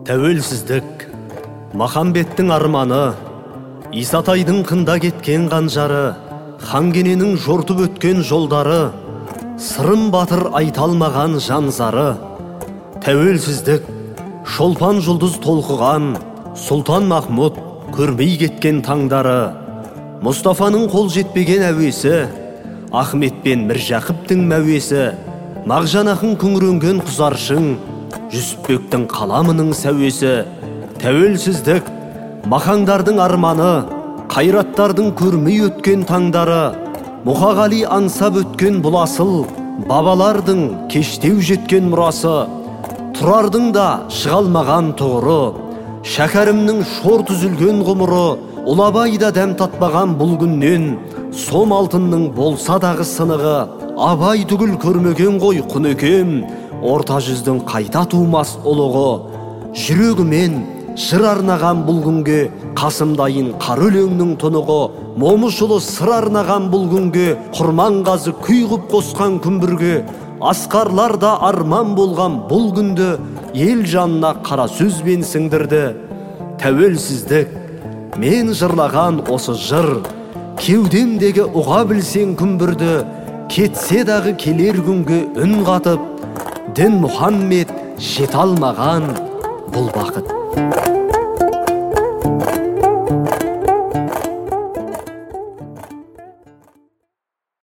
Тәуелсіздік, Махамбеттің арманы, Исатайдың қында кеткен қанжары, Хангененің жортып өткен жолдары, Сырым батыр айталмаған жанзары. Тәуелсіздік, шолпан жұлдыз толқыған, Сұлтан Махмұд көрмей кеткен таңдары. Мұстафаның қол жетпеген әуесі, Ахмет пен Міржақыптың мәуесі, Мағжан ақын күңіренген құзаршың, Жүсіпбектің қаламының сәуесі. Тәуелсіздік, махаңдардың арманы, қайраттардың көрмей өткен таңдары. Мұқағали аңсап өткен бұл асыл, бабалардың кештеу жеткен мұрасы. Тұрардың да шығалмаған тұғыры, Шәкәрімнің шор түзілген ғұмыры. Ұлабай да дәм татпаған бұл күннен, сом алтынның болса дағы сынығы. Абай түгіл көрмеген ғой құнекем, орта жүздің қайта тумас ұлығы. Жүрегімен жыр арнаған бұл күнге, Қасымдайын қар өлеңнің тұнығы. Момышұлы сыр арнаған бұл күнге, Құрманғазы күй ғып қосқан күмбірге. Асқарлар да арман болған бұл күнді, ел жанына қара сөзбен сіңдірді. Тәуелсіздік, мен жырлаған осы жыр, кеудемдегі ұға білсең күмбірді. Кетсе дағы келер күнге үн қатып, Дін Мұхаммед жете алмаған бұл бақыт.